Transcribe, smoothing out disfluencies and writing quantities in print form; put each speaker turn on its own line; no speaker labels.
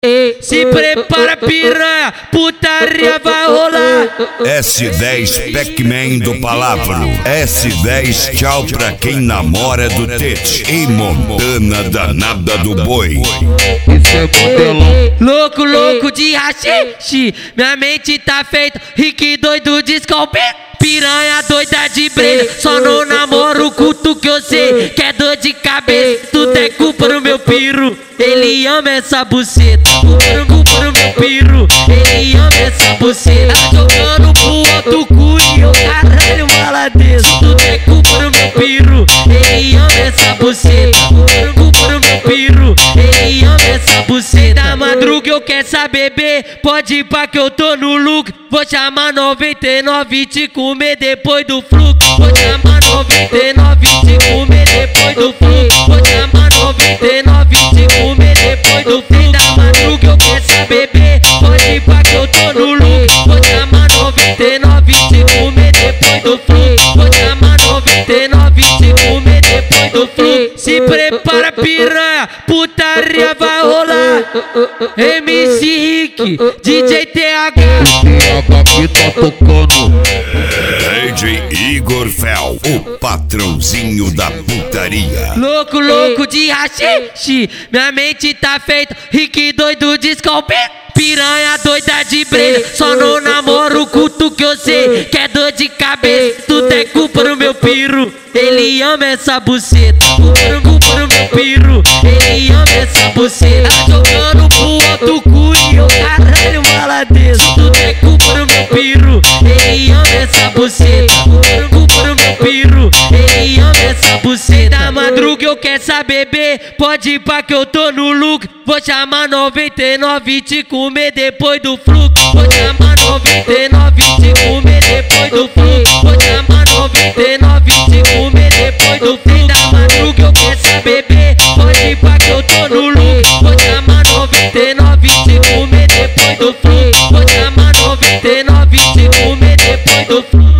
Se prepara, piranha, putaria vai rolar.
S10 Pac-Man do Palavro. S10 tchau pra quem namora do Tete. E Montana danada do boi.
Isso é modelão.
Louco, louco de rachixe, minha mente tá feita. Rick doido de scalper. Piranha doida de breja, só não namoro o culto que eu sei que é dor de cabeça. Tudo é culpa do meu piru, ele ama essa buceta. Culpa do meu piru, ele ama essa buceta. Tá jogando pro outro cu e eu caralho maladeço. Tudo é culpa do meu piru, ele ama essa buceta. Culpa do meu piru, ele ama essa buceta. Da madruga eu quero saber, bebê, pode ir pra que eu tô no look. Vou chamar 99 te comer depois do fluxo. Vou chamar 99 te comer depois do fluxo. Vou chamar 99 te comer depois do fluxo. Da madruga eu quero saber, bebê, pode ir pra que eu tô no look. Vou chamar 99 te comer depois do fluxo. Vou chamar 99 te comer depois do fluxo. Se prepara, piranha, putaria vai rolar. MC Rick, DJ TH
que tá tocando.
DJ Igor Fel, o patrãozinho da putaria.
Louco, louco de rachixe, minha mente tá feita. Rick doido de scalper. Piranha doida de breja, só não namoro o culto que eu sei que é dor de cabeça. Tudo é culpa do meu piru, ele ama essa buceta. Culpa do meu piru, ele ama essa buceta. Tá jogando pro outro cu e eu caralho maladeço. Tudo é culpa do meu piru, ele ama essa buceta. Culpa do meu piru, ele ama essa buceta. Da madruga eu quero saber, bebê, pode ir pra que eu tô no look. Vou chamar 99 te comer depois do fluxo. Vou chamar 99 te comer depois do fluxo. Vou chamar 99 te comer depois do fluxo. Da madruga eu quero saber, bebê, pode ir pra que eu tô no look. Vou chamar 99 te comer depois do fluxo. Vou chamar 99 te comer depois do fluxo.